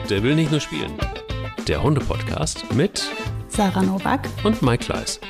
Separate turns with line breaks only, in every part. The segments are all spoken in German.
Der will nicht nur spielen. Der Hunde-Podcast mit
Sarah Nowak
und Mike Kleiss.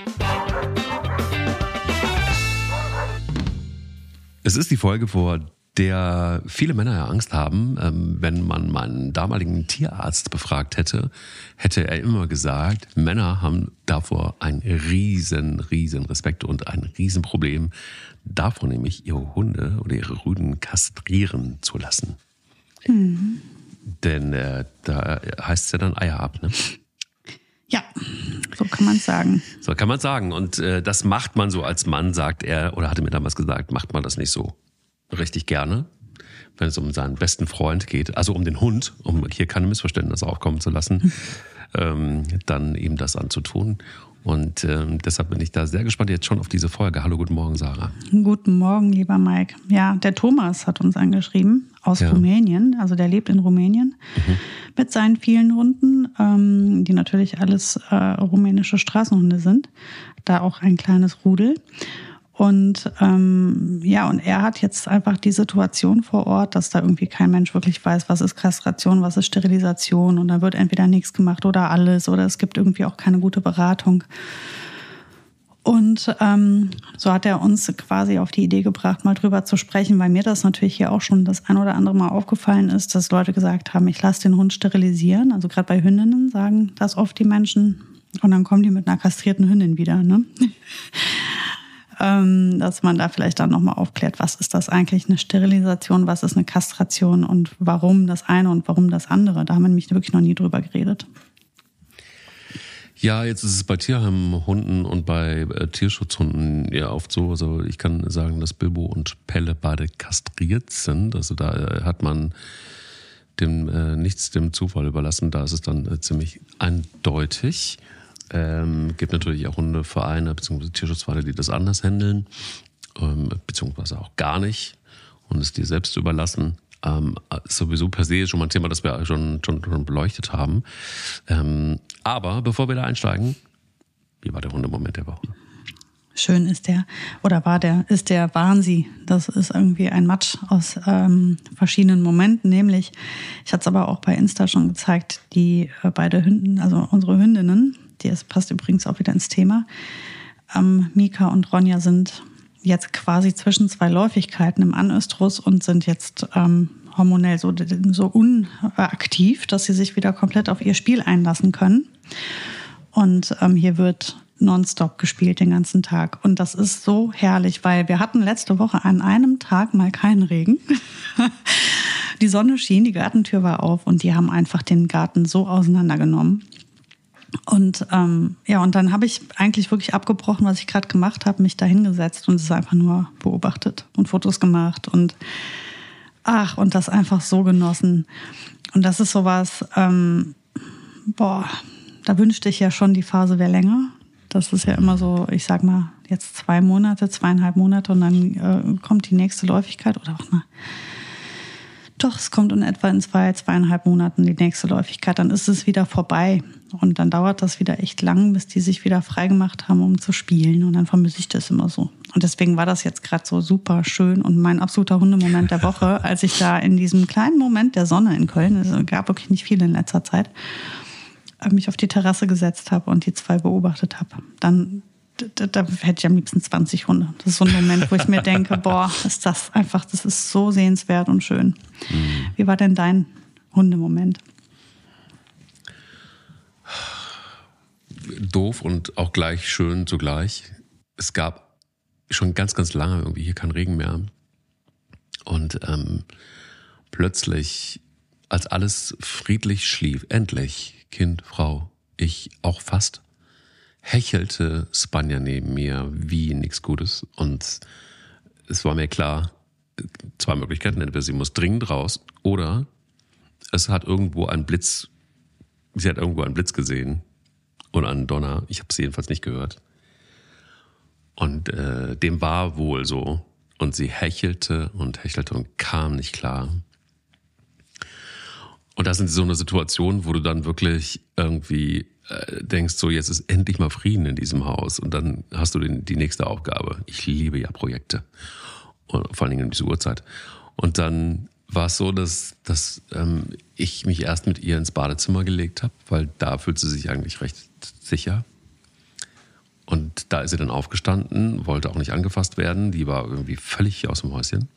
Es ist die Folge, vor der viele Männer ja Angst haben. Wenn man meinen damaligen Tierarzt befragt hätte, hätte er immer gesagt, Männer haben davor einen riesen Respekt und ein Riesenproblem, davor nämlich ihre Hunde oder ihre Rüden kastrieren zu lassen. Mhm. Denn da heißt es ja dann Eier ab, ne?
Ja, so kann man es sagen.
So kann man sagen. Und das macht man so als Mann, sagt er, oder hatte mir damals gesagt, macht man das nicht so richtig gerne, wenn es um seinen besten Freund geht, also um den Hund, um hier keine Missverständnisse aufkommen zu lassen, dann ihm das anzutun. Und deshalb bin ich da sehr gespannt jetzt schon auf diese Folge. Hallo, guten Morgen, Sarah.
Guten Morgen, lieber Mike. Ja, der Thomas hat uns angeschrieben aus Rumänien. Also der lebt in Rumänien mit seinen vielen Hunden, die natürlich alles rumänische Straßenhunde sind. Da auch ein kleines Rudel. Und und er hat jetzt einfach die Situation vor Ort, dass da irgendwie kein Mensch wirklich weiß, was ist Kastration, was ist Sterilisation. Und da wird entweder nichts gemacht oder alles. Oder es gibt irgendwie auch keine gute Beratung. Und so hat er uns quasi auf die Idee gebracht, mal drüber zu sprechen, weil mir das natürlich hier auch schon das ein oder andere Mal aufgefallen ist, dass Leute gesagt haben, ich lasse den Hund sterilisieren. Also gerade bei Hündinnen sagen das oft die Menschen. Und dann kommen die mit einer kastrierten Hündin wieder, ne? Dass man da vielleicht dann nochmal aufklärt, was ist das eigentlich, eine Sterilisation, was ist eine Kastration und warum das eine und warum das andere. Da haben wir nämlich wirklich noch nie drüber geredet.
Ja, jetzt ist es bei Tierheimhunden und bei Tierschutzhunden ja oft so. Also ich kann sagen, dass Bilbo und Pelle beide kastriert sind. Also da hat man nichts dem Zufall überlassen. Da ist es dann ziemlich eindeutig. Gibt natürlich auch Hundevereine bzw. Tierschutzvereine, die das anders handeln, beziehungsweise auch gar nicht und es dir selbst überlassen. Ist sowieso per se schon mal ein Thema, das wir schon beleuchtet haben. Aber bevor wir da einsteigen, wie war der Hundemoment der Woche?
Schön ist der Wahnsinn. Das ist irgendwie ein Match aus verschiedenen Momenten. Nämlich, ich hatte es aber auch bei Insta schon gezeigt, die beide Hünden, also unsere Hündinnen, das passt übrigens auch wieder ins Thema, Mika und Ronja sind jetzt quasi zwischen zwei Läufigkeiten im Anöstrus und sind jetzt hormonell so unaktiv, dass sie sich wieder komplett auf ihr Spiel einlassen können. Und hier wird nonstop gespielt den ganzen Tag. Und das ist so herrlich, weil wir hatten letzte Woche an einem Tag mal keinen Regen. Die Sonne schien, die Gartentür war auf und die haben einfach den Garten so auseinandergenommen. Und und dann habe ich eigentlich wirklich abgebrochen, was ich gerade gemacht habe, mich da hingesetzt und es einfach nur beobachtet und Fotos gemacht und das einfach so genossen. Und das ist sowas, da wünschte ich ja schon, die Phase wäre länger. Das ist ja immer so, ich sag mal, jetzt 2,5 Monate und dann kommt die nächste Läufigkeit oder auch mal. Doch, es kommt in etwa in 2,5 Monaten die nächste Läufigkeit. Dann ist es wieder vorbei. Und dann dauert das wieder echt lang, bis die sich wieder freigemacht haben, um zu spielen. Und dann vermisse ich das immer so. Und deswegen war das jetzt gerade so super schön. Und mein absoluter Hundemoment der Woche, als ich da in diesem kleinen Moment der Sonne in Köln, es gab wirklich nicht viel in letzter Zeit, mich auf die Terrasse gesetzt habe und die zwei beobachtet habe. Dann da hätte ich am liebsten 20 Hunde. Das ist so ein Moment, wo ich mir denke, ist das einfach, das ist so sehenswert und schön. Wie war denn dein Hundemoment?
Doof und auch gleich schön zugleich. Es gab schon ganz lange irgendwie hier keinen Regen mehr. Und plötzlich, als alles friedlich schlief, endlich, Kind, Frau, ich auch fast, hechelte Spanja neben mir wie nichts Gutes. Und es war mir klar, 2 Möglichkeiten. Entweder sie muss dringend raus oder sie hat irgendwo einen Blitz gesehen und einen Donner. Ich habe es jedenfalls nicht gehört. Und dem war wohl so. Und sie hechelte und kam nicht klar. Und das ist so eine Situation, wo du dann wirklich irgendwie denkst, so jetzt ist endlich mal Frieden in diesem Haus. Und dann hast du die nächste Aufgabe. Ich liebe ja Projekte. Und vor allen Dingen um diese Uhrzeit. Und dann war es so, dass ich mich erst mit ihr ins Badezimmer gelegt habe, weil da fühlt sie sich eigentlich recht sicher. Und da ist sie dann aufgestanden, wollte auch nicht angefasst werden. Die war irgendwie völlig aus dem Häuschen.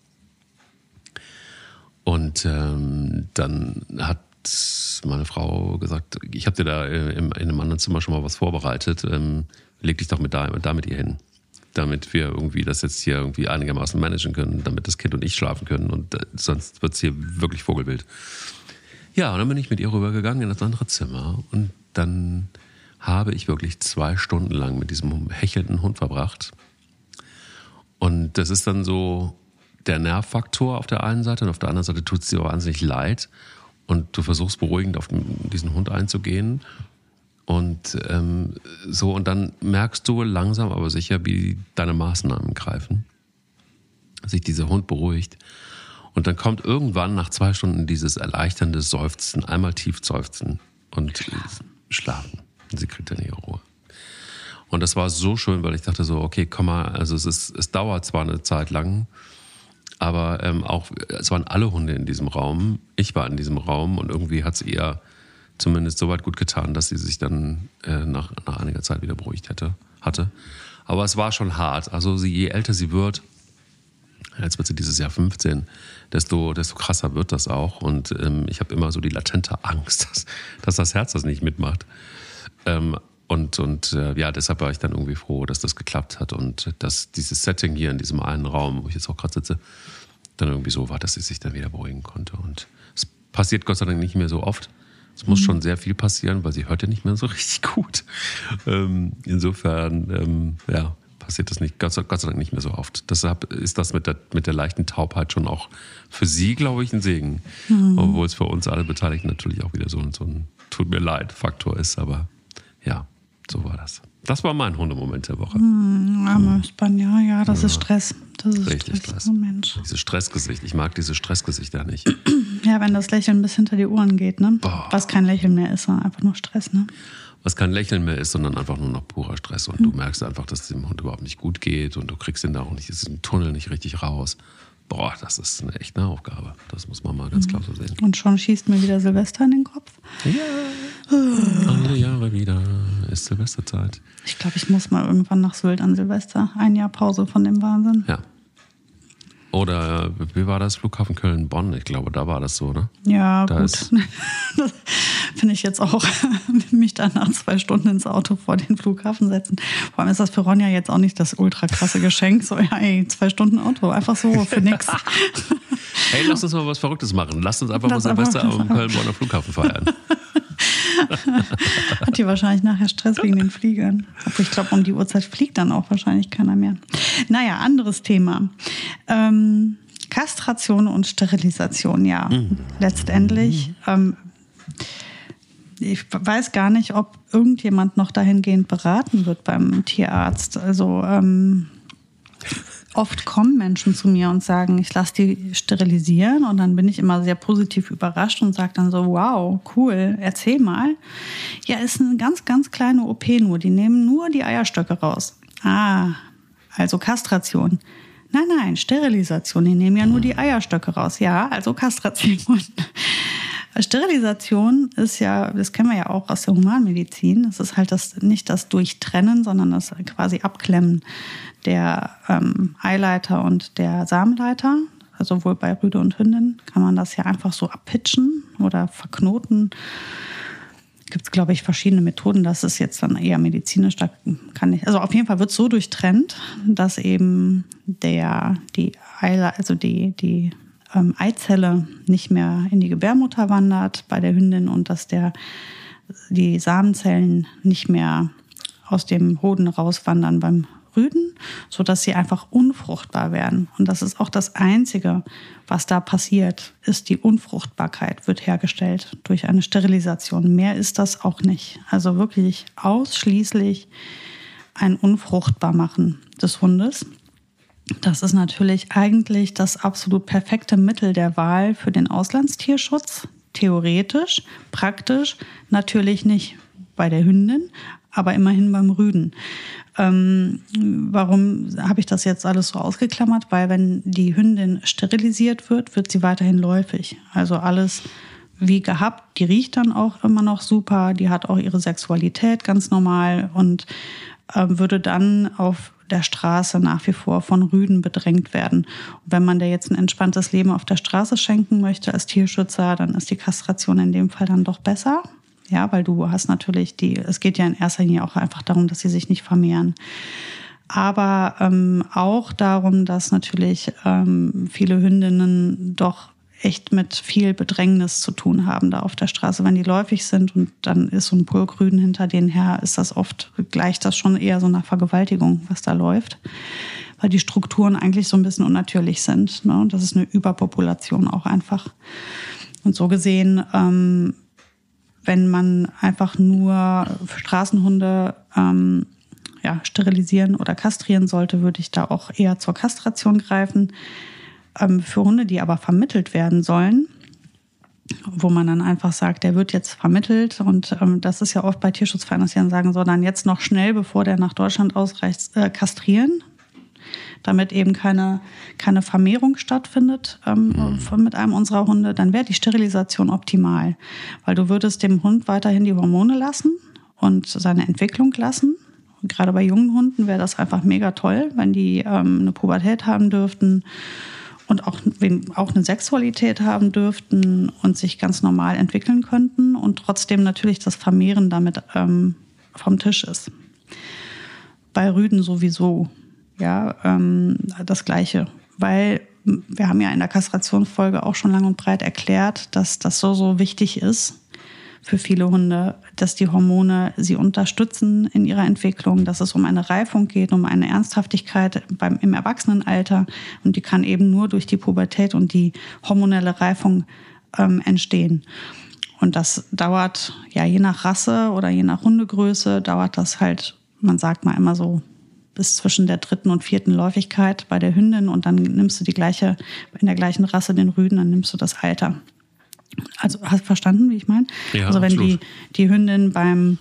Und dann hat meine Frau gesagt, ich habe dir da in einem anderen Zimmer schon mal was vorbereitet. Leg dich doch mit ihr hin, damit wir irgendwie das jetzt hier irgendwie einigermaßen managen können, damit das Kind und ich schlafen können. Und sonst wird es hier wirklich vogelwild. Ja, und dann bin ich mit ihr rübergegangen in das andere Zimmer. Und dann habe ich wirklich 2 Stunden lang mit diesem hechelnden Hund verbracht. Und das ist dann so der Nervfaktor auf der einen Seite und auf der anderen Seite tut es dir wahnsinnig leid. Und du versuchst beruhigend auf diesen Hund einzugehen. Und und dann merkst du langsam aber sicher, wie deine Maßnahmen greifen. Sich dieser Hund beruhigt. Und dann kommt irgendwann nach 2 Stunden dieses erleichternde Seufzen, einmal tief seufzen und schlafen. Und sie kriegt dann ihre Ruhe. Und das war so schön, weil ich dachte so, okay, komm mal, also es dauert zwar eine Zeit lang, aber es waren alle Hunde in diesem Raum. Ich war in diesem Raum und irgendwie hat es ihr zumindest so weit gut getan, dass sie sich dann nach einiger Zeit wieder beruhigt hatte. Aber es war schon hart. Also je älter sie wird, jetzt wird sie dieses Jahr 15, desto krasser wird das auch. Und ich habe immer so die latente Angst, dass das Herz das nicht mitmacht. Deshalb war ich dann irgendwie froh, dass das geklappt hat und dass dieses Setting hier in diesem einen Raum, wo ich jetzt auch gerade sitze, dann irgendwie so war, dass sie sich dann wieder beruhigen konnte. Und es passiert Gott sei Dank nicht mehr so oft. Es muss schon sehr viel passieren, weil sie hört ja nicht mehr so richtig gut. Insofern passiert das nicht, Gott sei Dank nicht mehr so oft. Deshalb ist das mit der leichten Taubheit schon auch für sie, glaube ich, ein Segen. Obwohl es für uns alle Beteiligten natürlich auch wieder so ein Tut mir leid Faktor ist, aber ja, so war das. Das war mein Hundemoment der Woche.
Armer Spanier, ja, das ist Stress. Das ist
richtig Stress.
Oh Mensch.
Dieses Stressgesicht, ich mag dieses Stressgesicht nicht.
Ja, wenn das Lächeln bis hinter die Ohren geht, ne?
Boah.
Was kein Lächeln mehr ist, sondern einfach nur Stress, ne?
Was kein Lächeln mehr ist, sondern einfach nur noch purer Stress. Und du merkst einfach, dass es dem Hund überhaupt nicht gut geht und du kriegst ihn da auch nicht, ist im Tunnel nicht richtig raus. Boah, das ist eine echte Aufgabe. Das muss man mal ganz klar so sehen.
Und schon schießt mir wieder Silvester in den Kopf.
Ja, alle Jahre wieder ist Silvesterzeit.
Ich glaube, ich muss mal irgendwann nach Sylt an Silvester. 1 Jahr Pause von dem Wahnsinn.
Ja. Oder wie war das? Flughafen Köln-Bonn? Ich glaube, da war das so, ne?
Ja,
da
gut. Das finde ich jetzt auch, mich dann nach 2 Stunden ins Auto vor den Flughafen setzen. Vor allem ist das für Ronja jetzt auch nicht das ultra krasse Geschenk. So, ja, 2 Stunden Auto, einfach so für nix.
Hey, lass uns mal was Verrücktes machen. Lass uns einfach mal Silvester am Köln-Bonner Flughafen feiern.
Hat die wahrscheinlich nachher Stress wegen den Fliegern. Aber ich glaube, um die Uhrzeit fliegt dann auch wahrscheinlich keiner mehr. Naja, anderes Thema. Kastration und Sterilisation, ja. Letztendlich. Ich weiß gar nicht, ob irgendjemand noch dahingehend beraten wird beim Tierarzt. Also oft kommen Menschen zu mir und sagen, ich lasse die sterilisieren und dann bin ich immer sehr positiv überrascht und sage dann so, wow, cool, erzähl mal. Ja, ist eine ganz, ganz kleine OP nur, die nehmen nur die Eierstöcke raus. Also Kastration. Nein, Sterilisation, die nehmen ja nur die Eierstöcke raus. Ja, also Kastration. Sterilisation ist ja, das kennen wir ja auch aus der Humanmedizin, das ist halt nicht das Durchtrennen, sondern das quasi Abklemmen der Eileiter und der Samenleiter. Also sowohl bei Rüde und Hündin kann man das ja einfach so abpitchen oder verknoten. Gibt es, glaube ich, verschiedene Methoden. Das ist jetzt dann eher medizinisch. Da kann ich, also auf jeden Fall wird es so durchtrennt, dass eben die Eizelle nicht mehr in die Gebärmutter wandert bei der Hündin und dass die Samenzellen nicht mehr aus dem Hoden rauswandern beim Rüden, sodass sie einfach unfruchtbar werden. Und das ist auch das Einzige, was da passiert, ist die Unfruchtbarkeit wird hergestellt durch eine Sterilisation. Mehr ist das auch nicht. Also wirklich ausschließlich ein Unfruchtbarmachen des Hundes. Das ist natürlich eigentlich das absolut perfekte Mittel der Wahl für den Auslandstierschutz. Theoretisch, praktisch natürlich nicht bei der Hündin, aber immerhin beim Rüden. Warum habe ich das jetzt alles so ausgeklammert? Weil wenn die Hündin sterilisiert wird, wird sie weiterhin läufig. Also alles wie gehabt, die riecht dann auch immer noch super, die hat auch ihre Sexualität ganz normal und würde dann auf der Straße nach wie vor von Rüden bedrängt werden. Und wenn man der jetzt ein entspanntes Leben auf der Straße schenken möchte als Tierschützer, dann ist die Kastration in dem Fall dann doch besser. Ja, weil du hast natürlich es geht ja in erster Linie auch einfach darum, dass sie sich nicht vermehren. Aber auch darum, dass natürlich viele Hündinnen doch echt mit viel Bedrängnis zu tun haben da auf der Straße, wenn die läufig sind und dann ist so ein Pulkrüden hinter denen her, ist das oft, gleicht das schon eher so einer Vergewaltigung, was da läuft, weil die Strukturen eigentlich so ein bisschen unnatürlich sind. Ne? Das ist eine Überpopulation auch einfach. Und so gesehen, wenn man einfach nur Straßenhunde sterilisieren oder kastrieren sollte, würde ich da auch eher zur Kastration greifen. Für Hunde, die aber vermittelt werden sollen, wo man dann einfach sagt, der wird jetzt vermittelt und das ist ja oft bei Tierschutzvereinen, dass sie dann sagen, so dann jetzt noch schnell, bevor der nach Deutschland ausreicht, kastrieren, damit eben keine Vermehrung stattfindet mit einem unserer Hunde, dann wäre die Sterilisation optimal, weil du würdest dem Hund weiterhin die Hormone lassen und seine Entwicklung lassen. Und gerade bei jungen Hunden wäre das einfach mega toll, wenn die eine Pubertät haben dürften und auch eine Sexualität haben dürften und sich ganz normal entwickeln könnten und trotzdem natürlich das Vermehren damit vom Tisch ist. Bei Rüden sowieso, ja, das Gleiche. Weil wir haben ja in der Kastrationsfolge auch schon lang und breit erklärt, dass das so wichtig ist für viele Hunde, dass die Hormone sie unterstützen in ihrer Entwicklung, dass es um eine Reifung geht, um eine Ernsthaftigkeit im Erwachsenenalter. Und die kann eben nur durch die Pubertät und die hormonelle Reifung entstehen. Und das dauert, ja, je nach Rasse oder je nach Hundegröße, dauert das halt, man sagt mal immer so, bis zwischen der 3. und 4. Läufigkeit bei der Hündin. Und dann nimmst du in der gleichen Rasse den Rüden, dann nimmst du das Alter. Also hast du verstanden, wie ich meine?
Ja,
also wenn
absolut.
die Hündin beim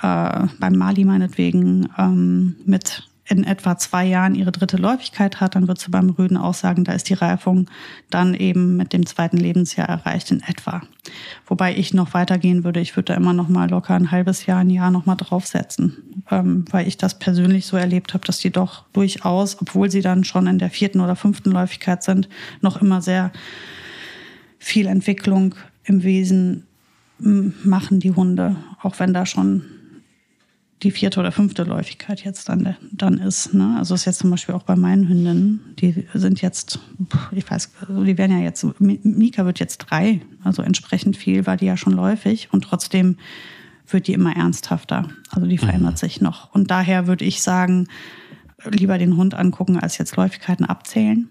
Mali meinetwegen mit in etwa 2 Jahren ihre 3. Läufigkeit hat, dann wird sie beim Rüden auch sagen, da ist die Reifung dann eben mit dem 2. Lebensjahr erreicht in etwa. Wobei ich noch weitergehen würde, ich würde da immer noch mal locker ein halbes Jahr, ein Jahr noch mal draufsetzen, weil ich das persönlich so erlebt habe, dass die doch durchaus, obwohl sie dann schon in der 4. oder 5. Läufigkeit sind, noch immer sehr viel Entwicklung im Wesen machen die Hunde, auch wenn da schon die 4. oder 5. Läufigkeit jetzt dann ist. Ne? Also ist jetzt zum Beispiel auch bei meinen Hündinnen, die sind jetzt, ich weiß, die werden ja jetzt, Mika wird jetzt 3, also entsprechend viel war die ja schon läufig und trotzdem wird die immer ernsthafter. Also die verändert sich noch. Und daher würde ich sagen, lieber den Hund angucken, als jetzt Läufigkeiten abzählen.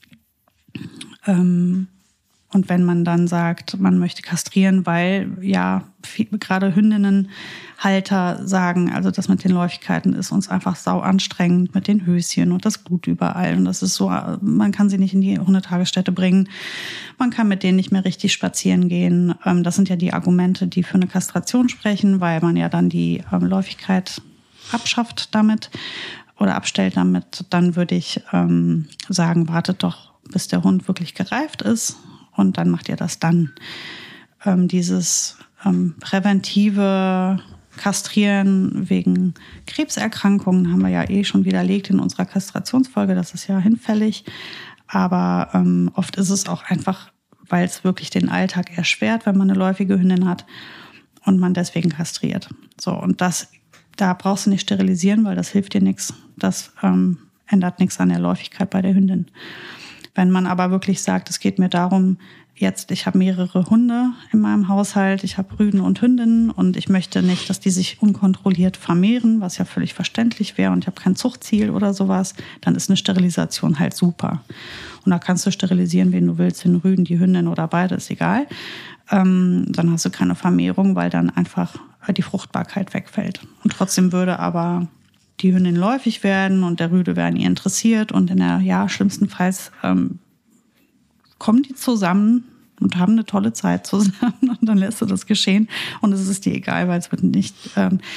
Und wenn man dann sagt, man möchte kastrieren, weil ja gerade Hündinnenhalter sagen, also das mit den Läufigkeiten ist uns einfach sau anstrengend mit den Höschen und das Blut überall. Und das ist so, man kann sie nicht in die Hundetagesstätte bringen. Man kann mit denen nicht mehr richtig spazieren gehen. Das sind ja die Argumente, die für eine Kastration sprechen, weil man ja dann die Läufigkeit abschafft damit oder abstellt damit. Dann würde ich sagen, wartet doch, bis der Hund wirklich gereift ist. Und dann macht ihr das dann. Dieses präventive Kastrieren wegen Krebserkrankungen haben wir ja schon widerlegt in unserer Kastrationsfolge. Das ist ja hinfällig. Aber oft ist es auch einfach, weil es wirklich den Alltag erschwert, wenn man eine läufige Hündin hat und man deswegen kastriert. So, und da brauchst du nicht sterilisieren, weil das hilft dir nichts. Das ändert nichts an der Läufigkeit bei der Hündin. Wenn man aber wirklich sagt, es geht mir darum, ich habe mehrere Hunde in meinem Haushalt, ich habe Rüden und Hündinnen und ich möchte nicht, dass die sich unkontrolliert vermehren, was ja völlig verständlich wäre und ich habe kein Zuchtziel oder sowas, dann ist eine Sterilisation halt super. Und da kannst du sterilisieren, wen du willst, den Rüden, die Hündin oder beide, ist egal. Dann hast du keine Vermehrung, weil dann einfach die Fruchtbarkeit wegfällt. Und trotzdem würde aber die Hündin läufig werden und der Rüde wäre an ihr interessiert und schlimmstenfalls kommen die zusammen und haben eine tolle Zeit zusammen und dann lässt du das geschehen und es ist dir egal, weil es wird nicht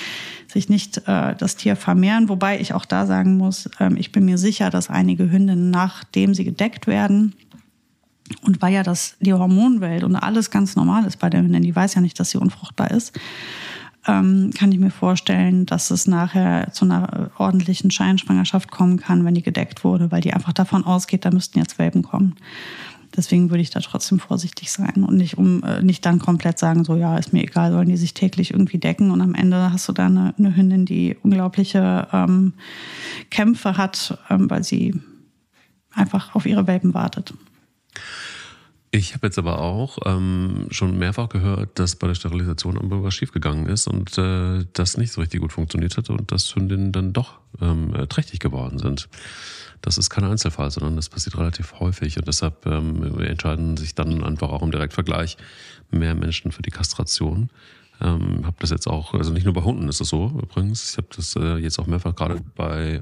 sich nicht das Tier vermehren. Wobei ich auch da sagen muss, ich bin mir sicher, dass einige Hündinnen, nachdem sie gedeckt werden, und weil ja die Hormonwelt und alles ganz normal ist bei der Hündin, die weiß ja nicht, dass sie unfruchtbar ist, kann ich mir vorstellen, dass es nachher zu einer ordentlichen Scheinschwangerschaft kommen kann, wenn die gedeckt wurde, weil die einfach davon ausgeht, da müssten jetzt Welpen kommen. Deswegen würde ich da trotzdem vorsichtig sein und nicht dann komplett sagen, so ja, ist mir egal, sollen die sich täglich irgendwie decken und am Ende hast du da eine Hündin, die unglaubliche Kämpfe hat, weil sie einfach auf ihre Welpen wartet.
Ich habe jetzt aber auch schon mehrfach gehört, dass bei der Sterilisation was schiefgegangen ist und das nicht so richtig gut funktioniert hat und dass Hündinnen dann doch trächtig geworden sind. Das ist kein Einzelfall, sondern das passiert relativ häufig und deshalb entscheiden sich dann einfach auch im Direktvergleich mehr Menschen für die Kastration. Habe das jetzt auch, also nicht nur bei Hunden ist es so übrigens, ich habe das jetzt auch mehrfach gerade bei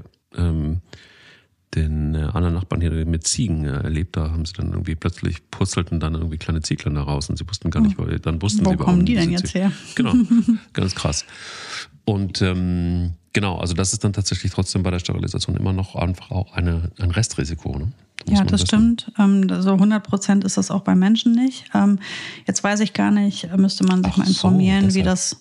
den anderen Nachbarn hier mit Ziegen erlebt, da haben sie dann irgendwie plötzlich purzelten dann irgendwie kleine Zieglein da raus und sie wussten gar nicht, weil dann wussten
wo
sie,
warum kommen die denn jetzt her?
Genau, ganz krass. Und genau, also das ist dann tatsächlich trotzdem bei der Sterilisation immer noch einfach auch ein Restrisiko. Ne?
Ja, das stimmt. So 100% ist das auch bei Menschen nicht. Jetzt weiß ich gar nicht, müsste man sich mal informieren, wie das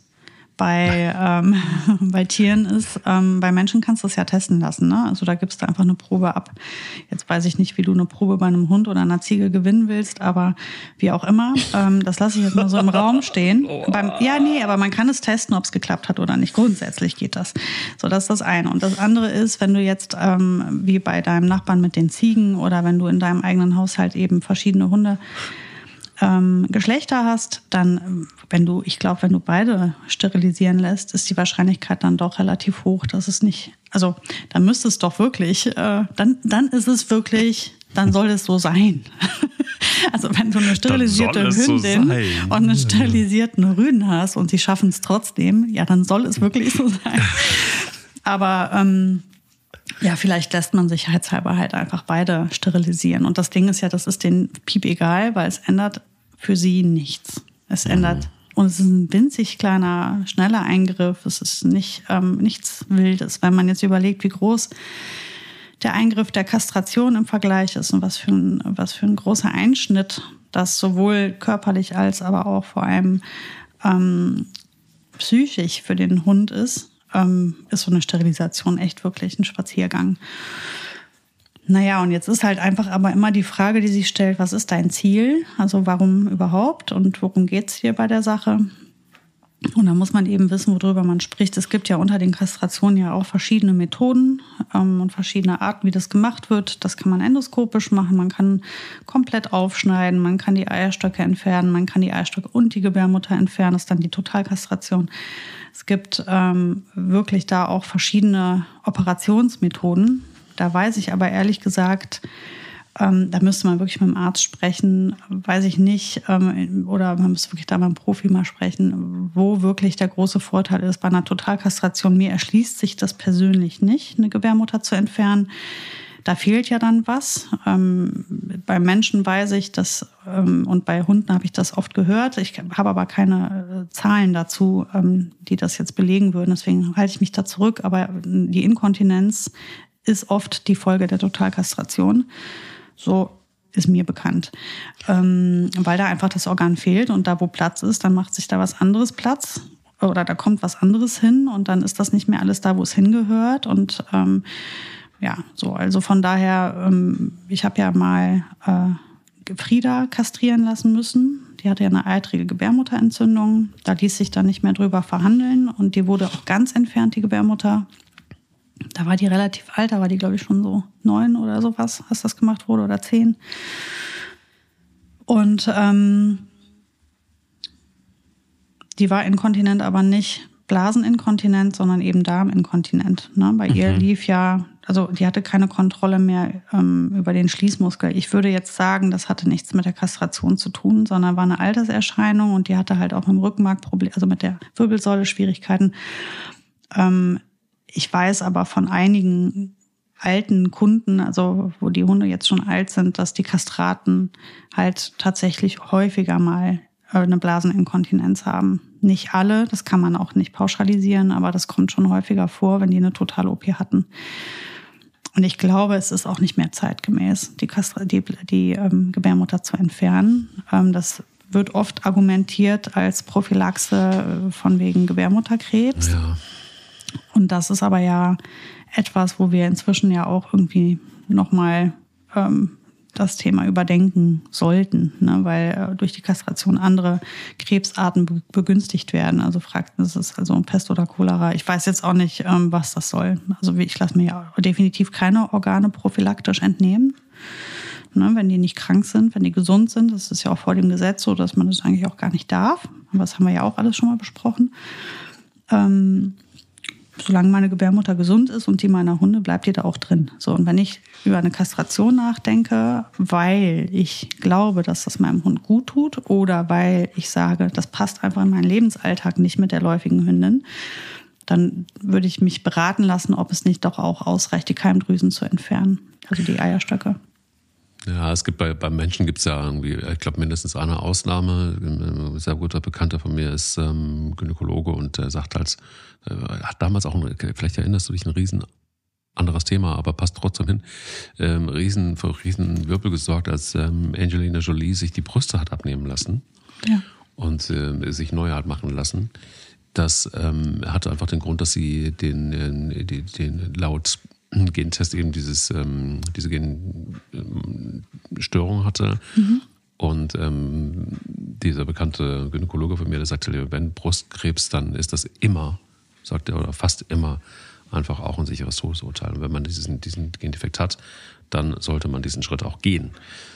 bei Tieren ist. Bei Menschen kannst du es ja testen lassen. Ne? Also da gibst du einfach eine Probe ab. Jetzt weiß ich nicht, wie du eine Probe bei einem Hund oder einer Ziege gewinnen willst, aber wie auch immer. Das lasse ich jetzt mal so im Raum stehen. Aber man kann es testen, ob es geklappt hat oder nicht. Grundsätzlich geht das. So, das ist das eine. Und das andere ist, wenn du jetzt wie bei deinem Nachbarn mit den Ziegen oder wenn du in deinem eigenen Haushalt eben verschiedene Hunde Geschlechter hast, dann, wenn du beide sterilisieren lässt, ist die Wahrscheinlichkeit dann doch relativ hoch, dass es nicht, also dann müsste es doch wirklich, dann ist es wirklich, dann soll es so sein. Also wenn du eine sterilisierte Hündin und einen sterilisierten Rüden hast und sie schaffen es trotzdem, ja, dann soll es wirklich so sein. Aber ja, vielleicht lässt man sicherheitshalber halt einfach beide sterilisieren. Und das Ding ist ja, das ist denen piep egal, weil es ändert für sie nichts. Es ändert, und es ist ein winzig kleiner, schneller Eingriff. Es ist nichts Wildes. Wenn man jetzt überlegt, wie groß der Eingriff der Kastration im Vergleich ist und was für ein großer Einschnitt das sowohl körperlich als aber auch vor allem psychisch für den Hund ist so eine Sterilisation echt wirklich ein Spaziergang. Naja, und jetzt ist halt einfach aber immer die Frage, die sich stellt, was ist dein Ziel? Also warum überhaupt und worum geht's hier bei der Sache? Und da muss man eben wissen, worüber man spricht. Es gibt ja unter den Kastrationen ja auch verschiedene Methoden und verschiedene Arten, wie das gemacht wird. Das kann man endoskopisch machen, man kann komplett aufschneiden, man kann die Eierstöcke entfernen, man kann die Eierstöcke und die Gebärmutter entfernen. Das ist dann die Totalkastration. Es gibt wirklich da auch verschiedene Operationsmethoden. Da weiß ich aber ehrlich gesagt, da müsste man wirklich mit dem Arzt sprechen, weiß ich nicht, oder man müsste wirklich da mit einem Profi mal sprechen, wo wirklich der große Vorteil ist. Bei einer Totalkastration, mir erschließt sich das persönlich nicht, eine Gebärmutter zu entfernen. Da fehlt ja dann was. Bei Menschen weiß ich das, und bei Hunden habe ich das oft gehört. Ich habe aber keine Zahlen dazu, die das jetzt belegen würden. Deswegen halte ich mich da zurück. Aber die Inkontinenz ist oft die Folge der Totalkastration. So ist mir bekannt. Weil da einfach das Organ fehlt und da, wo Platz ist, dann macht sich da was anderes Platz oder da kommt was anderes hin und dann ist das nicht mehr alles da, wo es hingehört. Und ja, so, also von daher, ich habe ja mal Frieda kastrieren lassen müssen. Die hatte ja eine eitrige Gebärmutterentzündung. Da ließ sich dann nicht mehr drüber verhandeln und die wurde auch ganz entfernt, die Gebärmutter. Da war die relativ alt, da war die, glaube ich, schon so 9 oder sowas, als das gemacht wurde, oder 10. Und die war inkontinent, aber nicht Blaseninkontinent, sondern eben Darminkontinent. Ne? Bei ihr lief ja, also die hatte keine Kontrolle mehr über den Schließmuskel. Ich würde jetzt sagen, das hatte nichts mit der Kastration zu tun, sondern war eine Alterserscheinung und die hatte halt auch im Rückenmark Probleme, also mit der Wirbelsäule Schwierigkeiten. Ich weiß aber von einigen alten Kunden, also wo die Hunde jetzt schon alt sind, dass die Kastraten halt tatsächlich häufiger mal eine Blaseninkontinenz haben. Nicht alle, das kann man auch nicht pauschalisieren, aber das kommt schon häufiger vor, wenn die eine Total-OP hatten. Und ich glaube, es ist auch nicht mehr zeitgemäß, die Gebärmutter zu entfernen. Das wird oft argumentiert als Prophylaxe von wegen Gebärmutterkrebs.
Ja.
Und das ist aber ja etwas, wo wir inzwischen ja auch irgendwie nochmal das Thema überdenken sollten, ne? Weil durch die Kastration andere Krebsarten begünstigt werden. Also das ist also Pest oder Cholera. Ich weiß jetzt auch nicht, was das soll. Also ich lasse mir ja definitiv keine Organe prophylaktisch entnehmen. Ne? Wenn die nicht krank sind, wenn die gesund sind, das ist ja auch vor dem Gesetz so, dass man das eigentlich auch gar nicht darf. Aber das haben wir ja auch alles schon mal besprochen. Solange meine Gebärmutter gesund ist und die meiner Hunde, bleibt die da auch drin. So, und wenn ich über eine Kastration nachdenke, weil ich glaube, dass das meinem Hund gut tut oder weil ich sage, das passt einfach in meinen Lebensalltag nicht mit der läufigen Hündin, dann würde ich mich beraten lassen, ob es nicht doch auch ausreicht, die Keimdrüsen zu entfernen, also die Eierstöcke.
Ja, es gibt beim Menschen gibt es ja irgendwie, ich glaube, mindestens eine Ausnahme. Ein sehr guter Bekannter von mir ist Gynäkologe und der sagt halt, hat damals auch, vielleicht erinnerst du dich, ein riesen anderes Thema, aber passt trotzdem hin, für riesen Wirbel gesorgt, als Angelina Jolie sich die Brüste hat abnehmen lassen und sich neu hat machen lassen. Das hatte einfach den Grund, dass sie den laut Gentest eben diese Genstörung hatte. Mhm. Und dieser bekannte Gynäkologe von mir, der sagte, wenn Brustkrebs, dann ist das immer, sagt er, oder fast immer einfach auch ein sicheres Todesurteil. Und wenn man diesen Gendefekt hat, dann sollte man diesen Schritt auch gehen.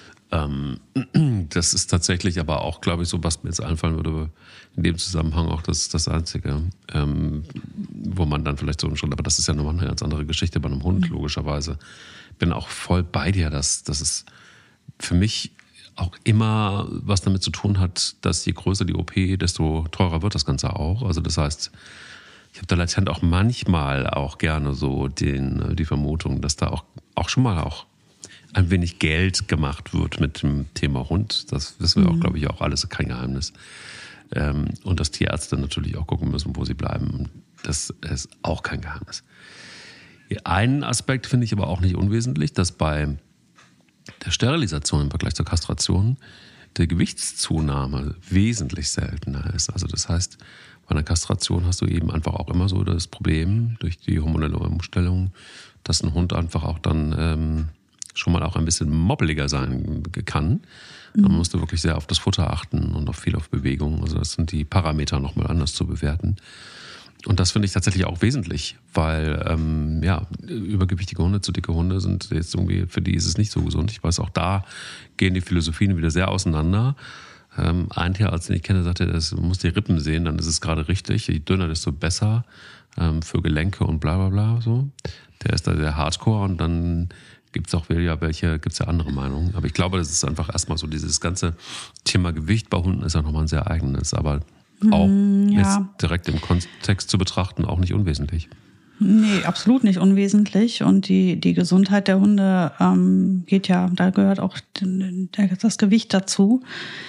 Das ist tatsächlich aber auch, glaube ich, so, was mir jetzt einfallen würde, in dem Zusammenhang auch das Einzige, wo man dann vielleicht so einen Schritt, aber das ist ja nochmal eine ganz andere Geschichte bei einem Hund, logischerweise. Bin auch voll bei dir, dass es für mich auch immer was damit zu tun hat, dass je größer die OP, desto teurer wird das Ganze auch. Also das heißt, ich habe da latent auch manchmal auch gerne so die Vermutung, dass da auch schon mal auch ein wenig Geld gemacht wird mit dem Thema Hund. Das wissen wir auch, glaube ich, auch alles, kein Geheimnis. Und dass Tierärzte natürlich auch gucken müssen, wo sie bleiben. Das ist auch kein Geheimnis. Einen Aspekt finde ich aber auch nicht unwesentlich, dass bei der Sterilisation im Vergleich zur Kastration die Gewichtszunahme wesentlich seltener ist. Also das heißt, bei einer Kastration hast du eben einfach auch immer so das Problem durch die hormonelle Umstellung, dass ein Hund einfach auch dann schon mal auch ein bisschen moppeliger sein kann. Dann musst du wirklich sehr auf das Futter achten und auch viel auf Bewegung. Also das sind die Parameter nochmal anders zu bewerten. Und das finde ich tatsächlich auch wesentlich, weil übergewichtige Hunde zu dicke Hunde sind jetzt irgendwie, für die ist es nicht so gesund. Ich weiß, auch da gehen die Philosophien wieder sehr auseinander. Ein Tierarzt, den ich kenne, sagte, du musst die Rippen sehen, dann ist es gerade richtig. Je dünner, desto besser für Gelenke und bla bla bla. So. Der ist da sehr hardcore und dann gibt's auch gibt's ja andere Meinungen. Aber ich glaube, das ist einfach erstmal so, dieses ganze Thema Gewicht bei Hunden ist ja nochmal ein sehr eigenes, aber auch jetzt direkt im Kontext zu betrachten, auch nicht unwesentlich.
Nee, absolut nicht unwesentlich. Und die Gesundheit der Hunde da gehört auch das Gewicht dazu.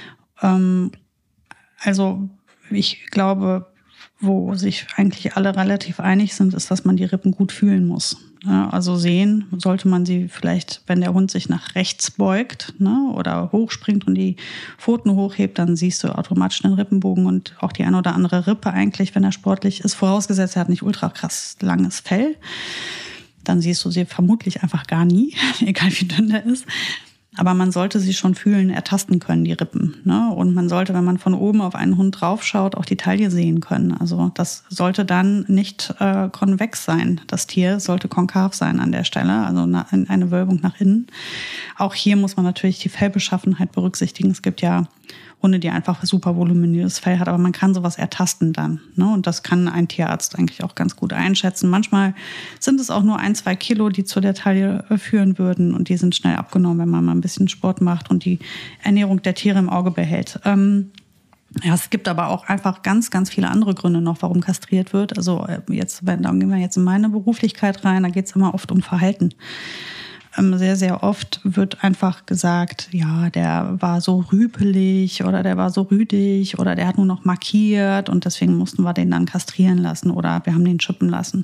Also ich glaube, wo sich eigentlich alle relativ einig sind, ist, dass man die Rippen gut fühlen muss. Ja, also sehen sollte man sie vielleicht, wenn der Hund sich nach rechts beugt, ne, oder hochspringt und die Pfoten hochhebt, dann siehst du automatisch den Rippenbogen und auch die eine oder andere Rippe eigentlich, wenn er sportlich ist. Vorausgesetzt, er hat nicht ultra krass langes Fell. Dann siehst du sie vermutlich einfach gar nie, egal wie dünn der ist. Aber man sollte sie schon fühlen, ertasten können, die Rippen. Ne? Und man sollte, wenn man von oben auf einen Hund draufschaut, auch die Taille sehen können. Also das sollte dann nicht konvex sein. Das Tier sollte konkav sein an der Stelle, also eine Wölbung nach innen. Auch hier muss man natürlich die Fellbeschaffenheit berücksichtigen. Es gibt ja Hunde, die einfach super voluminöses Fell hat, aber man kann sowas ertasten dann. Ne? Und das kann ein Tierarzt eigentlich auch ganz gut einschätzen. Manchmal sind es auch nur 1-2 Kilo, die zu der Taille führen würden und die sind schnell abgenommen, wenn man mal ein bisschen Sport macht und die Ernährung der Tiere im Auge behält. Es gibt aber auch einfach ganz, ganz viele andere Gründe noch, warum kastriert wird. Also da gehen wir jetzt in meine Beruflichkeit rein, da geht es immer oft um Verhalten. sehr, sehr oft wird einfach gesagt, ja, der war so rüpelig oder der war so rüdig oder der hat nur noch markiert und deswegen mussten wir den dann kastrieren lassen oder wir haben den chippen lassen.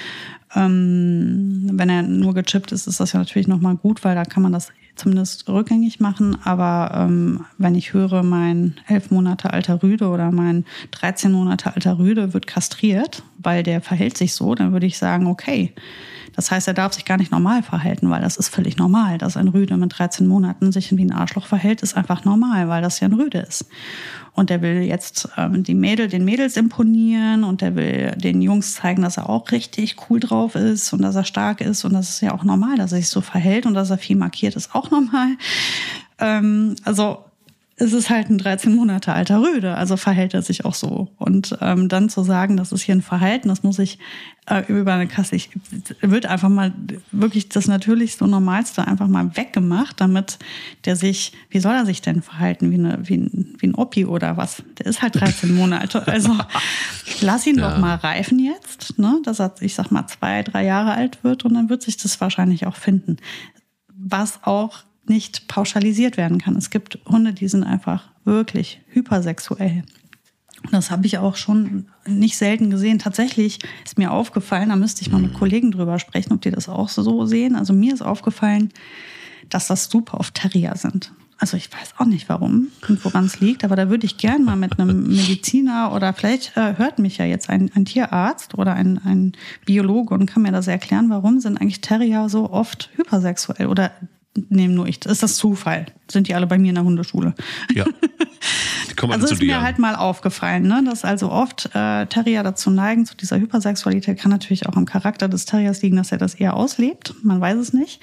Wenn er nur gechippt ist, ist das ja natürlich nochmal gut, weil da kann man das zumindest rückgängig machen. Aber wenn ich höre, mein 11 Monate alter Rüde oder mein 13 Monate alter Rüde wird kastriert, weil der verhält sich so, dann würde ich sagen, okay, das heißt, er darf sich gar nicht normal verhalten, weil das ist völlig normal, dass ein Rüde mit 13 Monaten sich wie ein Arschloch verhält, ist einfach normal, weil das ja ein Rüde ist. Und der will jetzt den Mädels imponieren und der will den Jungs zeigen, dass er auch richtig cool drauf ist und dass er stark ist. Und das ist ja auch normal, dass er sich so verhält und dass er viel markiert, ist auch normal. Also es ist halt ein 13 Monate alter Rüde, also verhält er sich auch so. Und dann zu sagen, das ist hier ein Verhalten, das muss ich über eine Kasse, wird einfach mal wirklich das Natürlichste und Normalste einfach mal weggemacht, damit der sich, wie soll er sich denn verhalten, wie ein Oppi oder was? Der ist halt 13 Monate, also lass ihn doch mal reifen jetzt, ne? Dass er, ich sag mal, 2-3 Jahre alt wird und dann wird sich das wahrscheinlich auch finden. Was auch nicht pauschalisiert werden kann. Es gibt Hunde, die sind einfach wirklich hypersexuell. Und das habe ich auch schon nicht selten gesehen. Tatsächlich ist mir aufgefallen, da müsste ich mal mit Kollegen drüber sprechen, ob die das auch so sehen. Also mir ist aufgefallen, dass das super oft Terrier sind. Also ich weiß auch nicht, warum und woran es liegt, aber da würde ich gern mal mit einem Mediziner oder vielleicht hört mich ja jetzt ein Tierarzt oder ein Biologe und kann mir das erklären, warum sind eigentlich Terrier so oft hypersexuell oder nehmen nur ich. Ist das Zufall? Sind die alle bei mir in der Hundeschule? Ja. Also ist mir halt mal aufgefallen, ne, dass also oft Terrier dazu neigen, zu dieser Hypersexualität. Kann natürlich auch am Charakter des Terriers liegen, dass er das eher auslebt. Man weiß es nicht.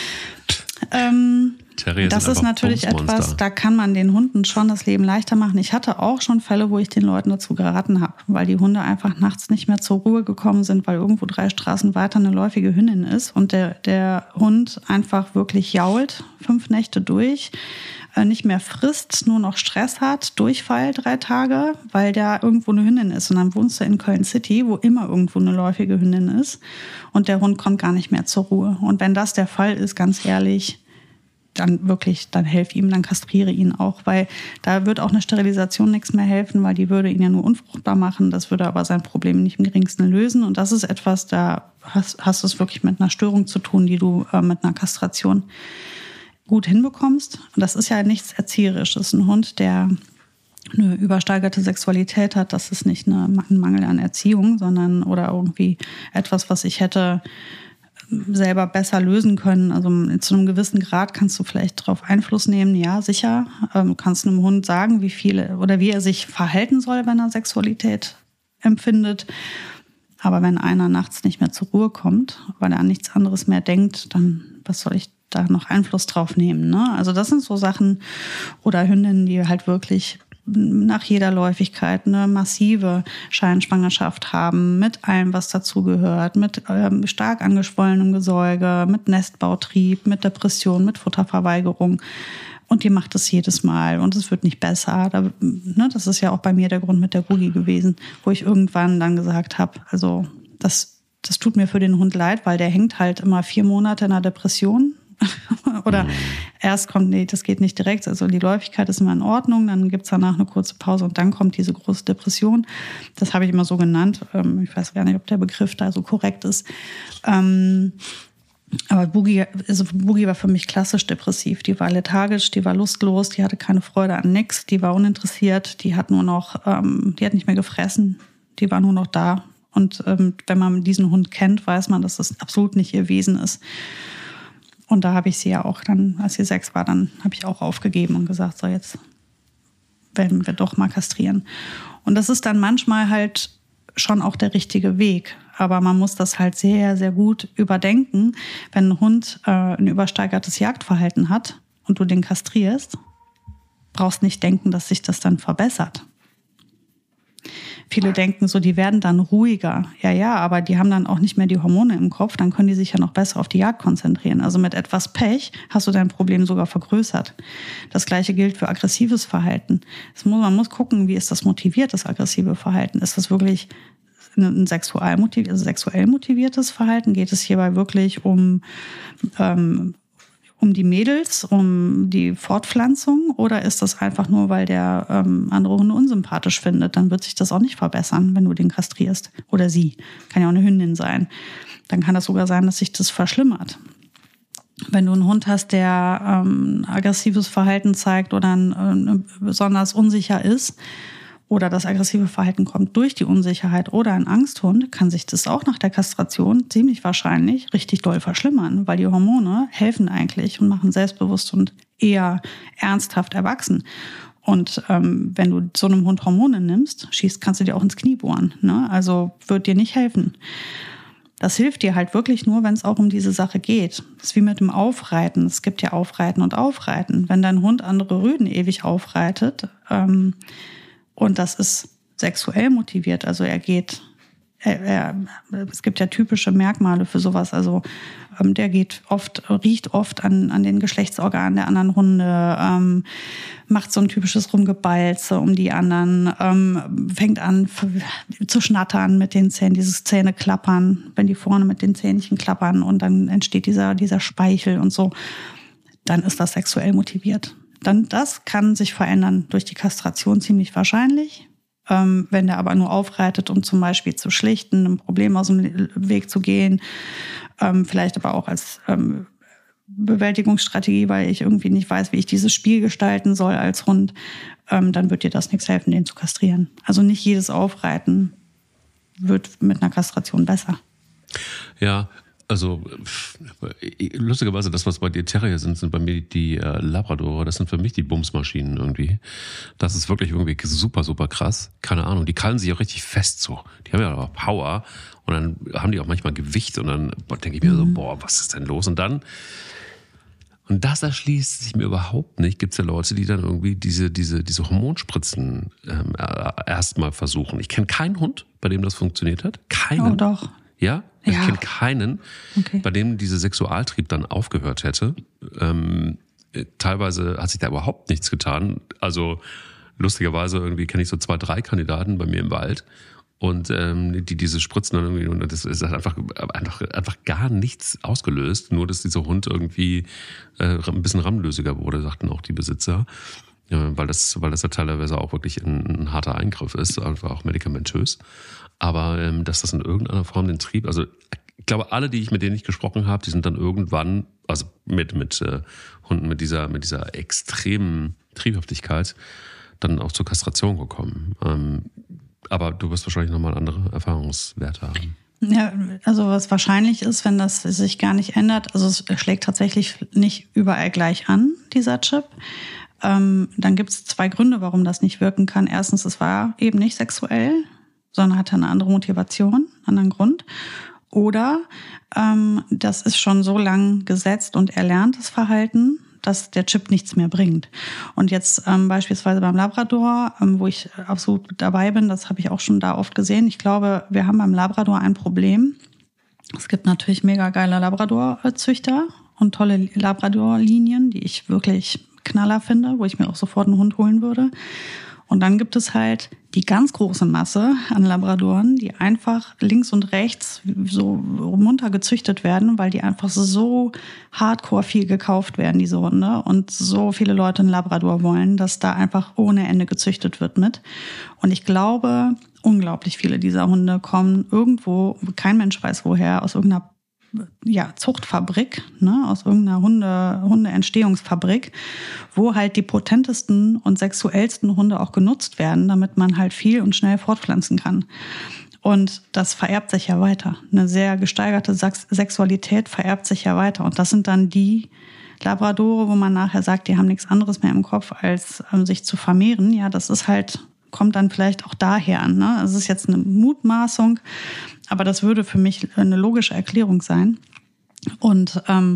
Das ist natürlich etwas, da kann man den Hunden schon das Leben leichter machen. Ich hatte auch schon Fälle, wo ich den Leuten dazu geraten habe, weil die Hunde einfach nachts nicht mehr zur Ruhe gekommen sind, weil irgendwo 3 Straßen weiter eine läufige Hündin ist und der Hund einfach wirklich jault, 5 Nächte durch, nicht mehr frisst, nur noch Stress hat, Durchfall 3 Tage, weil da irgendwo eine Hündin ist. Und dann wohnst du in Köln City, wo immer irgendwo eine läufige Hündin ist und der Hund kommt gar nicht mehr zur Ruhe. Und wenn das der Fall ist, ganz ehrlich, dann helf ihm, dann kastriere ihn auch, weil da wird auch eine Sterilisation nichts mehr helfen, weil die würde ihn ja nur unfruchtbar machen, das würde aber sein Problem nicht im geringsten lösen und das ist etwas, da hast du es wirklich mit einer Störung zu tun, die du mit einer Kastration gut hinbekommst und das ist ja nichts Erzieherisches, das ist ein Hund, der eine übersteigerte Sexualität hat, das ist nicht ein Mangel an Erziehung, sondern oder irgendwie etwas, was ich hätte selber besser lösen können. Also zu einem gewissen Grad kannst du vielleicht darauf Einfluss nehmen, ja, sicher. Du kannst einem Hund sagen, wie viele oder wie er sich verhalten soll, wenn er Sexualität empfindet. Aber wenn einer nachts nicht mehr zur Ruhe kommt, weil er an nichts anderes mehr denkt, dann was soll ich da noch Einfluss drauf nehmen, ne? Also das sind so Sachen oder Hündinnen, die halt wirklich nach jeder Läufigkeit eine massive Scheinschwangerschaft haben, mit allem, was dazugehört, mit stark angeschwollenem Gesäuge, mit Nestbautrieb, mit Depression, mit Futterverweigerung. Und die macht es jedes Mal und es wird nicht besser. Das ist ja auch bei mir der Grund mit der Boogie gewesen, wo ich irgendwann dann gesagt habe, also das tut mir für den Hund leid, weil der hängt halt immer 4 Monate in einer Depression. Oder erst kommt, nee, das geht nicht direkt, also die Läufigkeit ist immer in Ordnung, dann gibt es danach eine kurze Pause und dann kommt diese große Depression. Das habe ich immer so genannt. Ich weiß gar nicht, ob der Begriff da so korrekt ist. Aber Boogie war für mich klassisch depressiv. Die war lethargisch, die war lustlos, die hatte keine Freude an nichts, die war uninteressiert, die hat nicht mehr gefressen, die war nur noch da. Und wenn man diesen Hund kennt, weiß man, dass das absolut nicht ihr Wesen ist. Und da habe ich sie ja auch dann, als sie 6 war, dann habe ich auch aufgegeben und gesagt, so jetzt werden wir doch mal kastrieren. Und das ist dann manchmal halt schon auch der richtige Weg. Aber man muss das halt sehr, sehr gut überdenken. Wenn ein Hund ein übersteigertes Jagdverhalten hat und du den kastrierst, brauchst nicht denken, dass sich das dann verbessert. Viele denken so, die werden dann ruhiger. Ja, aber die haben dann auch nicht mehr die Hormone im Kopf, dann können die sich ja noch besser auf die Jagd konzentrieren. Also mit etwas Pech hast du dein Problem sogar vergrößert. Das Gleiche gilt für aggressives Verhalten. Man muss gucken, wie ist das motiviert, das aggressive Verhalten. Ist das wirklich ein sexuell motiviertes Verhalten? Geht es hierbei wirklich um die Mädels, um die Fortpflanzung, oder ist das einfach nur, weil der andere Hunde unsympathisch findet? Dann wird sich das auch nicht verbessern, wenn du den kastrierst. Oder sie. Kann ja auch eine Hündin sein. Dann kann das sogar sein, dass sich das verschlimmert. Wenn du einen Hund hast, der aggressives Verhalten zeigt oder besonders unsicher ist, oder das aggressive Verhalten kommt durch die Unsicherheit oder ein Angsthund, kann sich das auch nach der Kastration ziemlich wahrscheinlich richtig doll verschlimmern, weil die Hormone helfen eigentlich und machen selbstbewusst und eher ernsthaft erwachsen. Und wenn du so einem Hund Hormone nimmst, kannst du dir auch ins Knie bohren. Ne? Also wird dir nicht helfen. Das hilft dir halt wirklich nur, wenn es auch um diese Sache geht. Das ist wie mit dem Aufreiten. Es gibt ja Aufreiten und Aufreiten. Wenn dein Hund andere Rüden ewig aufreitet, und das ist sexuell motiviert, also es gibt ja typische Merkmale für sowas, also der riecht oft an den Geschlechtsorganen der anderen Hunde, macht so ein typisches Rumgebalze um die anderen, fängt an zu schnattern mit den Zähnen, dieses Zähneklappern, wenn die vorne mit den Zähnchen klappern und dann entsteht dieser Speichel und so, dann ist das sexuell motiviert. Dann das kann sich verändern durch die Kastration ziemlich wahrscheinlich. Wenn der aber nur aufreitet, um zum Beispiel zu schlichten, ein Problem aus dem Weg zu gehen, vielleicht aber auch als Bewältigungsstrategie, weil ich irgendwie nicht weiß, wie ich dieses Spiel gestalten soll als Hund, dann wird dir das nichts helfen, den zu kastrieren. Also nicht jedes Aufreiten wird mit einer Kastration besser.
Ja, also lustigerweise, das, was bei dir Terrier sind bei mir die Labradore. Das sind für mich die Bumsmaschinen irgendwie. Das ist wirklich irgendwie super, super krass. Keine Ahnung, die krallen sich auch richtig fest so. Die haben ja auch Power und dann haben die auch manchmal Gewicht und dann denke ich mir so, was ist denn los? Und das erschließt sich mir überhaupt nicht. Gibt es ja Leute, die dann irgendwie diese Hormonspritzen erstmal versuchen. Ich kenne keinen Hund, bei dem das funktioniert hat. Keinen.
Oh doch.
Ja? Ich kenne keinen, bei dem dieser Sexualtrieb dann aufgehört hätte. Teilweise hat sich da überhaupt nichts getan. Also lustigerweise irgendwie kenne ich so 2, 3 Kandidaten bei mir im Wald und die diese Spritzen dann irgendwie, und das ist einfach gar nichts ausgelöst. Nur dass dieser Hund irgendwie ein bisschen rammlösiger wurde, sagten auch die Besitzer. Weil das ja teilweise auch wirklich ein harter Eingriff ist, einfach auch medikamentös. Aber dass das in irgendeiner Form den Trieb, also ich glaube, alle, mit denen ich gesprochen habe, die sind dann irgendwann, also mit Hunden mit dieser extremen Triebhaftigkeit, dann auch zur Kastration gekommen. Aber du wirst wahrscheinlich nochmal andere Erfahrungswerte haben.
Ja, also was wahrscheinlich ist, wenn das sich gar nicht ändert, also es schlägt tatsächlich nicht überall gleich an, dieser Chip. Dann gibt es 2 Gründe, warum das nicht wirken kann. Erstens, es war eben nicht sexuell, sondern hatte eine andere Motivation, einen anderen Grund. Oder das ist schon so lang gesetzt und erlerntes Verhalten, dass der Chip nichts mehr bringt. Und jetzt beispielsweise beim Labrador, wo ich absolut dabei bin, das habe ich auch schon da oft gesehen. Ich glaube, wir haben beim Labrador ein Problem. Es gibt natürlich mega geile Labrador-Züchter und tolle Labrador-Linien, die ich wirklich Knaller finde, wo ich mir auch sofort einen Hund holen würde. Und dann gibt es halt die ganz große Masse an Labradoren, die einfach links und rechts so munter gezüchtet werden, weil die einfach so hardcore viel gekauft werden, diese Hunde. Und so viele Leute einen Labrador wollen, dass da einfach ohne Ende gezüchtet wird mit. Und ich glaube, unglaublich viele dieser Hunde kommen irgendwo, kein Mensch weiß woher, aus irgendeiner Zuchtfabrik, ne, aus irgendeiner Hundeentstehungsfabrik, wo halt die potentesten und sexuellsten Hunde auch genutzt werden, damit man halt viel und schnell fortpflanzen kann. Und das vererbt sich ja weiter. Eine sehr gesteigerte Sexualität vererbt sich ja weiter. Und das sind dann die Labradore, wo man nachher sagt, die haben nichts anderes mehr im Kopf, als sich zu vermehren. Ja, das ist halt, kommt dann vielleicht auch daher. Ne? Das ist jetzt eine Mutmaßung, aber das würde für mich eine logische Erklärung sein. Und und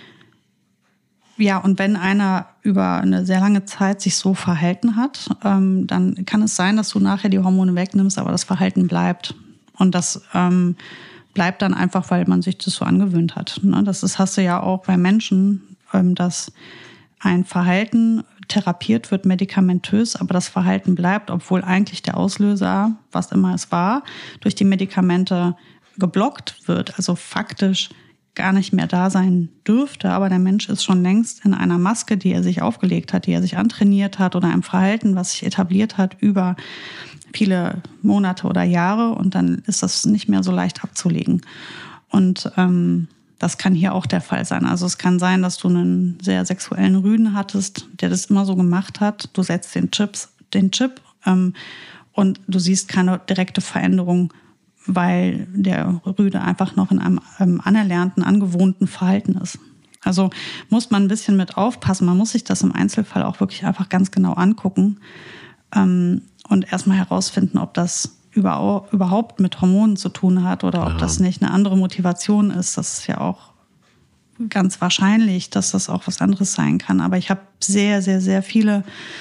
wenn einer über eine sehr lange Zeit sich so verhalten hat, dann kann es sein, dass du nachher die Hormone wegnimmst, aber das Verhalten bleibt. Und das bleibt dann einfach, weil man sich das so angewöhnt hat. Ne? Hast du ja auch bei Menschen, dass ein Verhalten therapiert wird, medikamentös, aber das Verhalten bleibt, obwohl eigentlich der Auslöser, was immer es war, durch die Medikamente geblockt wird, also faktisch gar nicht mehr da sein dürfte, aber der Mensch ist schon längst in einer Maske, die er sich aufgelegt hat, die er sich antrainiert hat oder einem Verhalten, was sich etabliert hat über viele Monate oder Jahre, und dann ist das nicht mehr so leicht abzulegen. Und das kann hier auch der Fall sein. Also es kann sein, dass du einen sehr sexuellen Rüden hattest, der das immer so gemacht hat. Du setzt den Chip und du siehst keine direkte Veränderung, weil der Rüde einfach noch in einem anerlernten, angewohnten Verhalten ist. Also muss man ein bisschen mit aufpassen. Man muss sich das im Einzelfall auch wirklich einfach ganz genau angucken und erstmal herausfinden, ob das überhaupt mit Hormonen zu tun hat oder ob das nicht eine andere Motivation ist. Das ist ja auch ganz wahrscheinlich, dass das auch was anderes sein kann. Aber ich habe sehr, sehr, sehr viele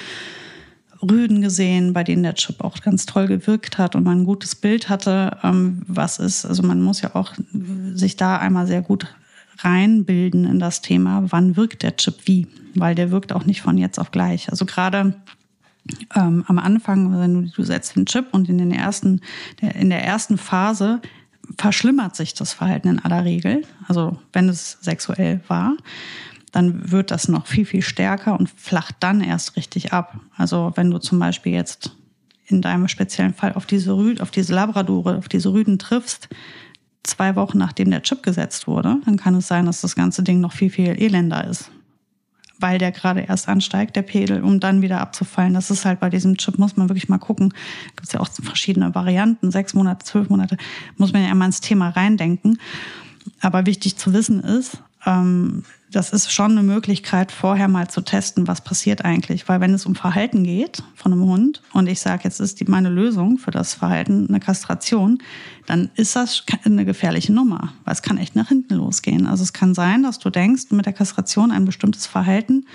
Rüden gesehen, bei denen der Chip auch ganz toll gewirkt hat und man ein gutes Bild hatte, was ist. Also man muss ja auch sich da einmal sehr gut reinbilden in das Thema, wann wirkt der Chip wie, weil der wirkt auch nicht von jetzt auf gleich. Also gerade am Anfang, wenn du setzt den Chip und in der ersten Phase verschlimmert sich das Verhalten in aller Regel, also wenn es sexuell war, dann wird das noch viel, viel stärker und flacht dann erst richtig ab. Also wenn du zum Beispiel jetzt in deinem speziellen Fall auf diese Labradore, auf diese Rüden triffst, 2 Wochen nachdem der Chip gesetzt wurde, dann kann es sein, dass das ganze Ding noch viel, viel elender ist. Weil der gerade erst ansteigt, der Pegel, um dann wieder abzufallen. Das ist halt bei diesem Chip, muss man wirklich mal gucken. Gibt es ja auch verschiedene Varianten, 6 Monate, 12 Monate, muss man ja einmal ins Thema reindenken. Aber wichtig zu wissen ist, das ist schon eine Möglichkeit, vorher mal zu testen, was passiert eigentlich. Weil wenn es um Verhalten geht von einem Hund und ich sage, jetzt ist meine Lösung für das Verhalten eine Kastration, dann ist das eine gefährliche Nummer, weil es kann echt nach hinten losgehen. Also es kann sein, dass du denkst, mit der Kastration ein bestimmtes Verhalten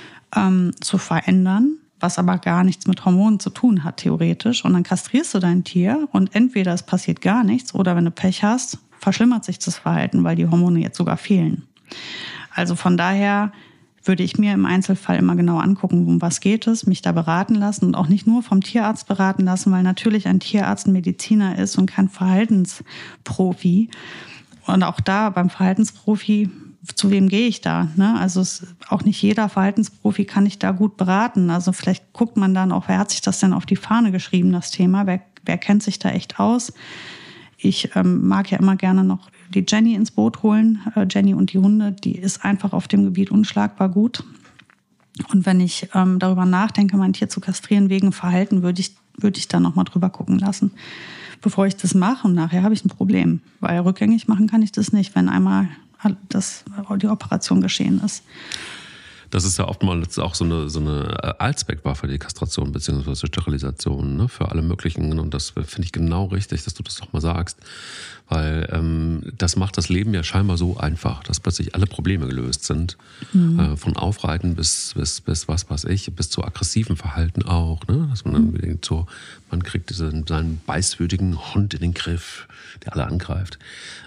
zu verändern, was aber gar nichts mit Hormonen zu tun hat, theoretisch. Und dann kastrierst du dein Tier und entweder es passiert gar nichts oder wenn du Pech hast, verschlimmert sich das Verhalten, weil die Hormone jetzt sogar fehlen. Also von daher würde ich mir im Einzelfall immer genau angucken, um was geht es, mich da beraten lassen und auch nicht nur vom Tierarzt beraten lassen, weil natürlich ein Tierarzt ein Mediziner ist und kein Verhaltensprofi. Und auch da beim Verhaltensprofi, zu wem gehe ich da? Ne? Also auch nicht jeder Verhaltensprofi kann ich da gut beraten. Also vielleicht guckt man dann auch, wer hat sich das denn auf die Fahne geschrieben, das Thema? Wer kennt sich da echt aus? Ich mag ja immer gerne noch die Jenny ins Boot holen. Jenny und die Hunde, die ist einfach auf dem Gebiet unschlagbar gut. Und wenn ich darüber nachdenke, mein Tier zu kastrieren wegen Verhalten, würde ich da nochmal drüber gucken lassen, bevor ich das mache. Und nachher habe ich ein Problem, weil rückgängig machen kann ich das nicht, wenn einmal die Operation geschehen ist.
Das ist ja oftmals auch so eine Allzweckwaffe, die Kastration bzw. Sterilisation, ne, für alle möglichen. Und das finde ich genau richtig, dass du das doch mal sagst. Weil das macht das Leben ja scheinbar so einfach, dass plötzlich alle Probleme gelöst sind. Mhm. Von Aufreiten bis was weiß ich, bis zu aggressiven Verhalten auch. Ne? Dass man dann unbedingt man kriegt seinen beißwütigen Hund in den Griff, der alle angreift.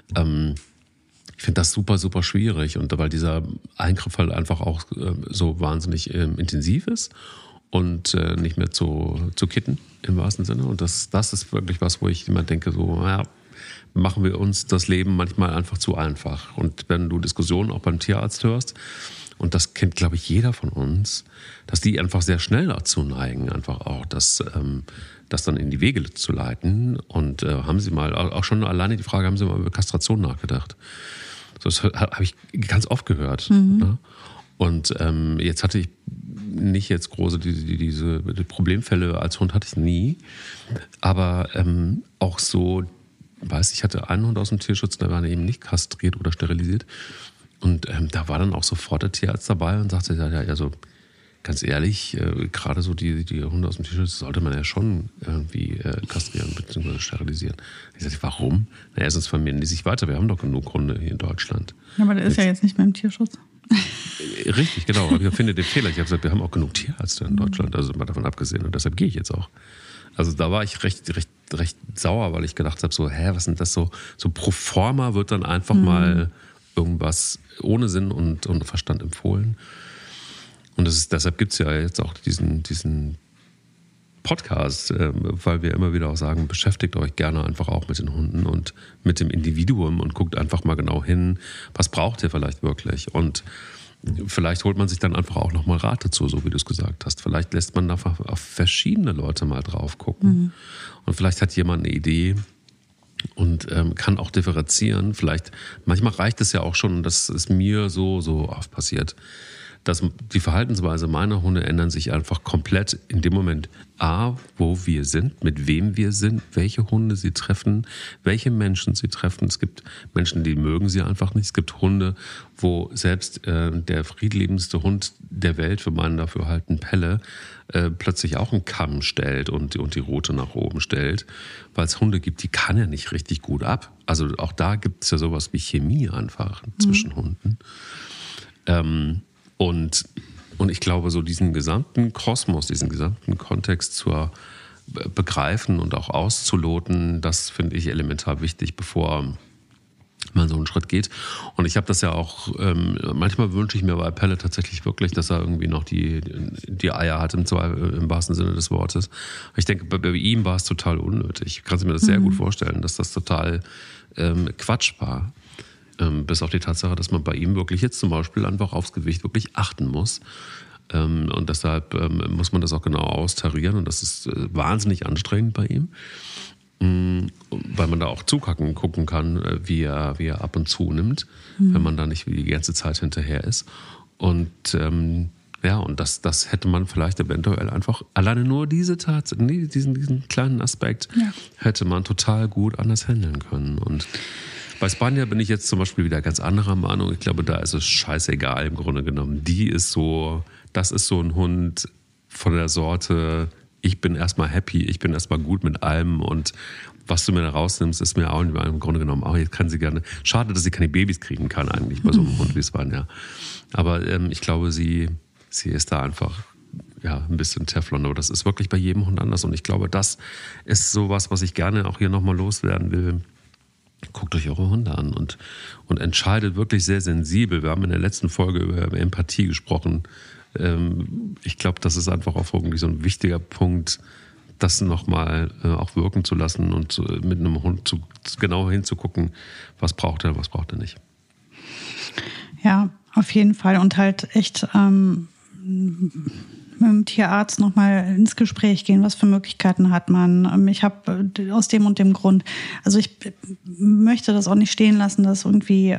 Ich finde das super, super schwierig und weil dieser Eingriff halt einfach auch so wahnsinnig intensiv ist und nicht mehr zu kitten im wahrsten Sinne. Und das ist wirklich was, wo ich immer denke, so, naja, machen wir uns das Leben manchmal einfach zu einfach. Und wenn du Diskussionen auch beim Tierarzt hörst, und das kennt, glaube ich, jeder von uns, dass die einfach sehr schnell dazu neigen, einfach auch das dann in die Wege zu leiten. Und haben Sie mal, auch schon alleine die Frage, haben Sie mal über Kastration nachgedacht? Das habe ich ganz oft gehört. Mhm. Ne? Und jetzt hatte ich nicht jetzt große diese Problemfälle als Hund hatte ich nie. Aber auch so, ich hatte einen Hund aus dem Tierschutz, der war eben nicht kastriert oder sterilisiert. Und da war dann auch sofort der Tierarzt dabei und sagte, ja, so ganz ehrlich, gerade so die Hunde aus dem Tierschutz sollte man ja schon irgendwie kastrieren bzw. sterilisieren. Ich sagte, warum? Na, erstens vermehren die sich weiter. Wir haben doch genug Hunde hier in Deutschland.
Ja, aber der ist ja jetzt nicht mehr im Tierschutz.
Richtig, genau. Aber ich finde den Fehler. Ich habe gesagt, wir haben auch genug Tierärzte in Deutschland, also mal davon abgesehen. Und deshalb gehe ich jetzt auch. Also da war ich recht sauer, weil ich gedacht habe, so, was ist denn das so? So pro forma wird dann einfach mal irgendwas ohne Sinn und Verstand empfohlen. Und deshalb gibt es ja jetzt auch diesen Podcast, weil wir immer wieder auch sagen, beschäftigt euch gerne einfach auch mit den Hunden und mit dem Individuum und guckt einfach mal genau hin, was braucht ihr vielleicht wirklich. Und vielleicht holt man sich dann einfach auch nochmal Rat dazu, so wie du es gesagt hast. Vielleicht lässt man einfach auf verschiedene Leute mal drauf gucken. Und vielleicht hat jemand eine Idee und kann auch differenzieren. Manchmal reicht es ja auch schon, und das ist mir so oft passiert, dass die Verhaltensweise meiner Hunde ändern sich einfach komplett in dem Moment, wo wir sind, mit wem wir sind, welche Hunde sie treffen, welche Menschen sie treffen. Es gibt Menschen, die mögen sie einfach nicht. Es gibt Hunde, wo selbst der friedliebendste Hund der Welt, für meinen Dafürhalten Pelle, plötzlich auch einen Kamm stellt und die Rute nach oben stellt, weil es Hunde gibt, die kann er nicht richtig gut ab. Also auch da gibt es ja sowas wie Chemie einfach zwischen Hunden. Und ich glaube, so diesen gesamten Kosmos, diesen gesamten Kontext zu begreifen und auch auszuloten, das finde ich elementar wichtig, bevor man so einen Schritt geht. Und ich habe das ja auch, manchmal wünsche ich mir bei Pelle tatsächlich wirklich, dass er irgendwie noch die Eier hat, im wahrsten Sinne des Wortes. Ich denke, bei ihm war es total unnötig. Ich kann mir das sehr gut vorstellen, dass das total Quatsch war. Bis auf die Tatsache, dass man bei ihm wirklich jetzt zum Beispiel einfach aufs Gewicht wirklich achten muss. Und deshalb muss man das auch genau austarieren. Und das ist wahnsinnig anstrengend bei ihm, weil man da auch gucken kann, wie er ab und zu nimmt, wenn man da nicht die ganze Zeit hinterher ist. Und und das hätte man vielleicht eventuell einfach, alleine nur diesen kleinen Aspekt, hätte man total gut anders handeln können. Und bei Spanier bin ich jetzt zum Beispiel wieder ganz anderer Meinung. Ich glaube, da ist es scheißegal im Grunde genommen. Das ist so ein Hund von der Sorte, ich bin erstmal happy, ich bin erstmal gut mit allem und was du mir da rausnimmst, ist mir auch im Grunde genommen auch, jetzt kann sie gerne, schade, dass sie keine Babys kriegen kann eigentlich bei so einem Hund wie Spanier. Aber ich glaube, sie ist da einfach ein bisschen Teflon, aber das ist wirklich bei jedem Hund anders und ich glaube, das ist sowas, was ich gerne auch hier nochmal loswerden will. Guckt euch eure Hunde an und entscheidet wirklich sehr sensibel. Wir haben in der letzten Folge über Empathie gesprochen. Ich glaube, das ist einfach auch irgendwie so ein wichtiger Punkt, das nochmal auch wirken zu lassen und mit einem Hund genau hinzugucken, was braucht er, was braucht er nicht.
Ja, auf jeden Fall. Und halt echt mit dem Tierarzt nochmal ins Gespräch gehen, was für Möglichkeiten hat man. Ich habe aus dem und dem Grund, also ich möchte das auch nicht stehen lassen, dass irgendwie,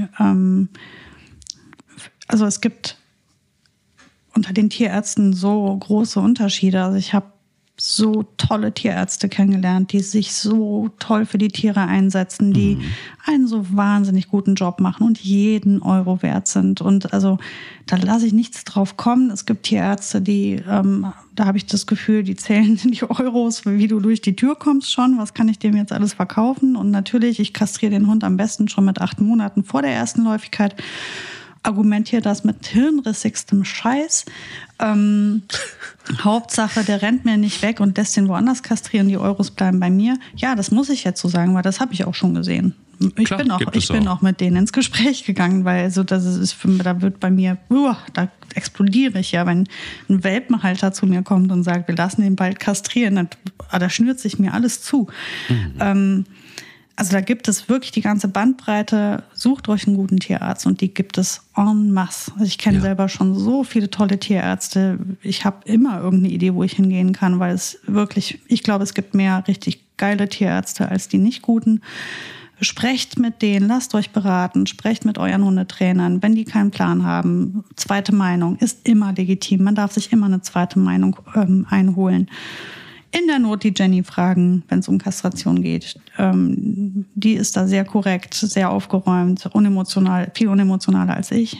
also es gibt unter den Tierärzten so große Unterschiede. Also ich habe so tolle Tierärzte kennengelernt, die sich so toll für die Tiere einsetzen, die einen so wahnsinnig guten Job machen und jeden Euro wert sind. Und also da lasse ich nichts drauf kommen. Es gibt Tierärzte, die, da habe ich das Gefühl, die zählen die Euros, wie du durch die Tür kommst schon. Was kann ich dem jetzt alles verkaufen? Und natürlich, ich kastriere den Hund am besten schon mit 8 Monaten vor der ersten Läufigkeit. Argumentiere das mit hirnrissigstem Scheiß. Hauptsache, der rennt mir nicht weg und lässt den woanders kastrieren, die Euros bleiben bei mir. Ja, das muss ich jetzt so sagen, weil das habe ich auch schon gesehen. Ich bin auch mit denen ins Gespräch gegangen, weil also das ist da wird bei mir, da explodiere ich ja, wenn ein Welpenhalter zu mir kommt und sagt, wir lassen den bald kastrieren, da schnürt sich mir alles zu. Also da gibt es wirklich die ganze Bandbreite. Sucht euch einen guten Tierarzt und die gibt es en masse. Also ich kenne selber schon so viele tolle Tierärzte. Ich habe immer irgendeine Idee, wo ich hingehen kann, weil es wirklich, ich glaube, es gibt mehr richtig geile Tierärzte als die nicht guten. Sprecht mit denen, lasst euch beraten, sprecht mit euren Hundetrainern. Wenn die keinen Plan haben, zweite Meinung ist immer legitim. Man darf sich immer eine zweite Meinung einholen. In der Not die Jenny fragen, wenn es um Kastration geht. Die ist da sehr korrekt, sehr aufgeräumt, unemotional, viel unemotionaler als ich.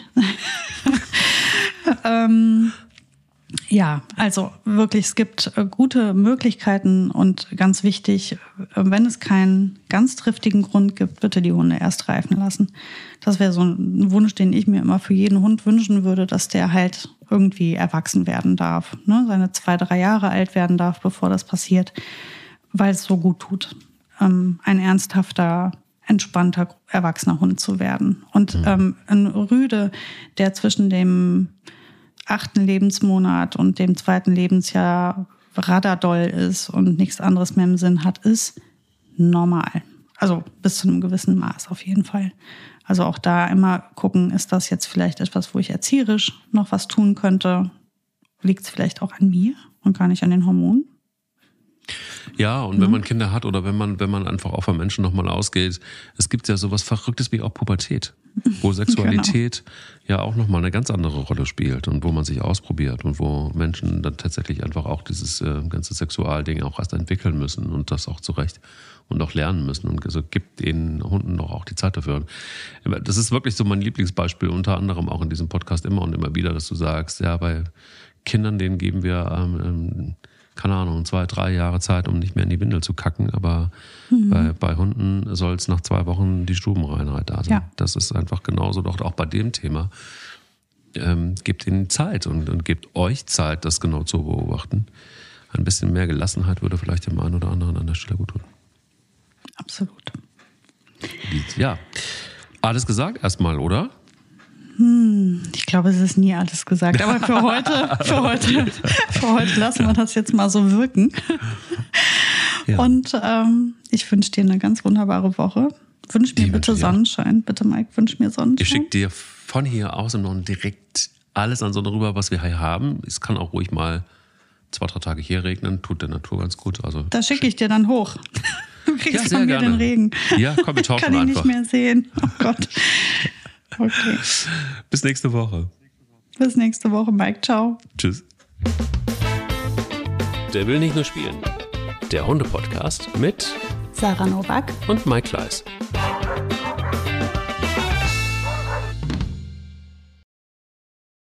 Ja, also wirklich, es gibt gute Möglichkeiten und ganz wichtig, wenn es keinen ganz triftigen Grund gibt, bitte die Hunde erst reifen lassen. Das wäre so ein Wunsch, den ich mir immer für jeden Hund wünschen würde, dass der halt irgendwie erwachsen werden darf, ne? Seine 2-3 Jahre alt werden darf, bevor das passiert, weil es so gut tut, ein ernsthafter, entspannter, erwachsener Hund zu werden. Und ein Rüde, der zwischen dem 8. Lebensmonat und dem 2. Lebensjahr radadoll ist und nichts anderes mehr im Sinn hat, ist normal. Also bis zu einem gewissen Maß auf jeden Fall. Also auch da immer gucken, ist das jetzt vielleicht etwas, wo ich erzieherisch noch was tun könnte? Liegt es vielleicht auch an mir und gar nicht an den Hormonen?
Ja, und wenn man Kinder hat oder wenn man einfach auch von Menschen nochmal ausgeht, es gibt ja sowas Verrücktes wie auch Pubertät, wo Sexualität ja auch nochmal eine ganz andere Rolle spielt und wo man sich ausprobiert und wo Menschen dann tatsächlich einfach auch dieses ganze Sexualding auch erst entwickeln müssen und das auch zurecht und auch lernen müssen. Und also gibt den Hunden doch auch die Zeit dafür. Das ist wirklich so mein Lieblingsbeispiel, unter anderem auch in diesem Podcast immer und immer wieder, dass du sagst, ja, bei Kindern, denen geben wir keine Ahnung, 2-3 Jahre Zeit, um nicht mehr in die Windel zu kacken, aber bei Hunden soll es nach 2 Wochen die Stubenreinheit da sein. Ja. Das ist einfach genauso, doch auch bei dem Thema. Gebt ihnen Zeit und gebt euch Zeit, das genau zu beobachten. Ein bisschen mehr Gelassenheit würde vielleicht dem einen oder anderen an der Stelle gut tun.
Absolut.
Ja, alles gesagt erstmal, oder?
Ich glaube, es ist nie alles gesagt. Aber für heute lassen wir das jetzt mal so wirken. Ja. Und ich wünsche dir eine ganz wunderbare Woche. Wünsch mir bitte Sonnenschein. Bitte, Mike, wünsch mir Sonnenschein.
Ich schicke dir von hier aus im Norden direkt alles an Sonne rüber, was wir hier haben. Es kann auch ruhig mal 2-3 Tage hier regnen. Tut der Natur ganz gut. Also
da schicke ich dir dann hoch. Du kriegst von mir den Regen.
Ja, komm, wir tauschen
einfach. Kann ich
einfach.
nicht mehr sehen. Oh Gott. Okay.
Bis nächste Woche.
Bis nächste Woche, Mike. Ciao.
Tschüss.
Der will nicht nur spielen. Der Hunde-Podcast mit
Sarah Nowak
und Mike Kleiss.